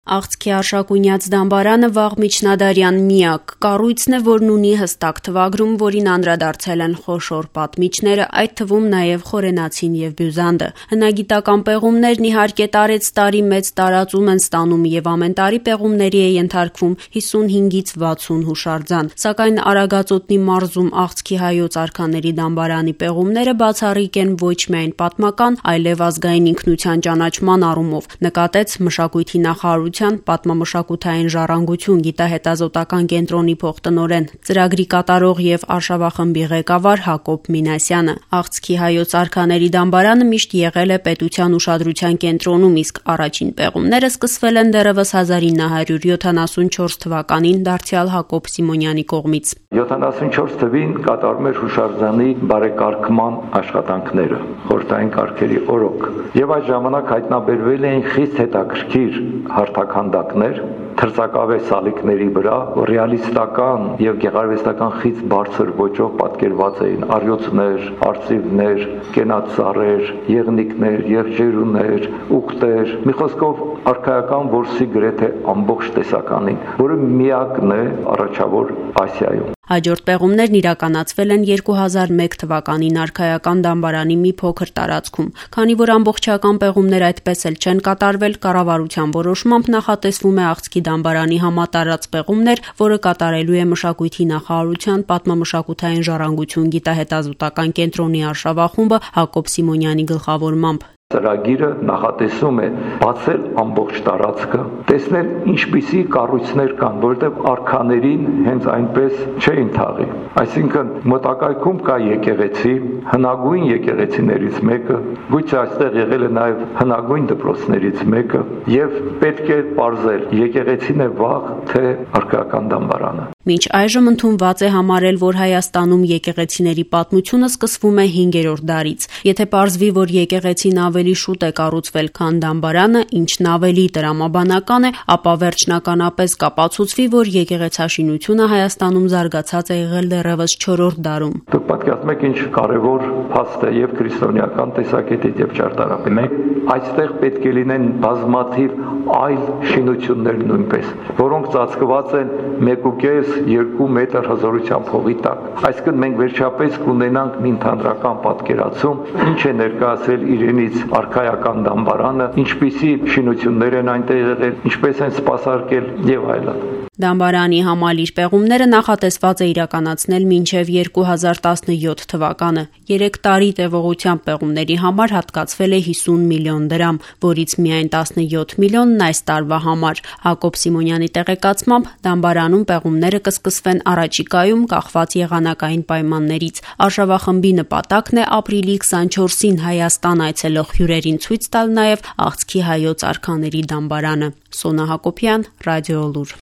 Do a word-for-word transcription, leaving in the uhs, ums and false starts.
Աղցքի Արշակունյաց դամբարանը վաղ միջնադարյան միակ կառույցն է, որն ունի հստակ թվագրում, որին անդրադարձել են խոշոր պատմիչները, այդ թվում նաև Խորենացին և Բյուզանդը։ Հնագիտական պեղումներն իհարկե տարեց տարի մեծ տարածում են ստանում և ամեն տարի պեղումների է ենթարկվում հիսունհինգից վաթսուն հուշարձան, սակայն Արագածոտնի մարզում աղցքի հայոց արքաների դամբարանի պեղումները բացառիկ են ոչ միայն պատմական, այլև ազգային ինքնության ճանաչման առումով, նկատեց մշակույթի նախարարության պատմամշակութային ժառանգություն գիտահետազոտական կենտրոնի փոխտնօրեն, ծրագրի կատարող և արշավախմբի ղեկավար Հակոբ Մինասյանը։ Աղցքի հայոց արքաների դամբարանը միշտ եղել է պետության ուշադրության կենտրոնում, իսկ առաջին պեղումները սկսվել են դեռևս հազար ինը հարյուր յոթանասունչորս թվականին դարձյալ Հակոբ Սիմոնյանի կողմից։ յոթանասունչորս թվականին կատարում էր հուշարձանի բարեկարգման աշխատանքները, խորհրդային կարգերի օրոք, եւ այդ ժամանակ հայտնաբերվել էին խիստ հետաքրքիր հարթաքանդակներ թրծակավե սալիկների վրա, ռեալիստական եւ գեղարվեստական խիստ բարձր ոճով պատկերված էին առյուծներ, արծիվներ, կենաց ծառեր, եղնիկներ, եղջերուներ, ուղտեր, մի խոսքով արքայական որսի գրեթե ամբողջ տեսականին, որը միակն է առաջավոր Ասիայում։ Հաջորդ պեղումներն իրականացվել են երկու հազար մեկ թվականին արքայական դամբարանի մի փոքր տարածքում։ Քանի որ ամբողջական պեղումներ այդպես էլ չեն կատարվել, կառավարության որոշմամբ նախատեսվում է աղցքի դամբարանի համատարած պեղումներ, որը կատարելու է մշակույթի նախարարության պատմամշակութային ժառանգություն գիտահետազոտական կենտրոնի արշավախումբը Հակոբ Սիմոնյանի գլխավորմամբ։ Ծրագիրը նախատեսում է բացել ամբողջ տարածքը, տեսնել ինչպիսի կառույցներ կան, որովհետև արքաներին հենց այնպես չէին թաղի։ Այսինքն մոտակայքում կա եկեղեցի, հնագույն եկեղեցիներից մեկը, գուցե այստեղ եղել է նաև հնագույն դպրոցներից մեկը, եւ պետք է պարզել եկեղեցին է վաղ, թե արքայական դամբարանը։ Մինչ այժմ ընդունված է համարել, որ Հայաստանում եկեղեցիների պատմությունը սկսվում է հինգերորդ դարից։ Եթե պարզվի, որ եկեղեցին ավելի շուտ է կառուցվել, քան դամբարանը, ինչն ավելի տրամաբանական է, ապա վերջնականապես կապացուցվի, որ եկեղեցաշինությունը Հայաստանում զարգացած է եղել դեռևս չորրորդ դարում։ Դուք պատկերացնում եք, ինչ կարևոր փաստ է եւ քրիստոնեական տեսակետից եւ ճարտարապետից։ Այստեղ պետք է լինեն բազմաթիվ այլ շինություններ նույնպես, որոնք ծածկված են մեկուկես երկու մետր հզորությամբ հողի տակ։ Այսինքն մենք վերջապես կունենանք մի ընդհանրական պատկերացում, ինչ է ներկայացել իրենից արքայական դամբարանը, ինչպիսի շինություններ են այնտեղ եղել, ինչպես են սպասարկել եւ այլն։ Դամբարանի համալիր պեղումները նախատեսված է իրականացնել մինչև երկու հազար տասնյոթ թվականը։ Երեք տարի տևողությամբ պեղումների համար հատկացվել է հիսուն միլիոն դրամ, որից միայն տասնյոթ միլիոնն այս տարվա համար։ Հակոբ Սիմոնյանի տեղեկացմամբ դամբարանում պեղումները կսկսվեն առաջիկայում կախված եղանակային պայմաններից։ Արշավախմբի նպատակն է ապրիլի քսանչորսին Հայաստան այցելող հյուրերին ցույց տալ նաև աղցքի հայոց արքաների դամբարանը։ Սոնա Հակոբյան, Ռադիոլուր։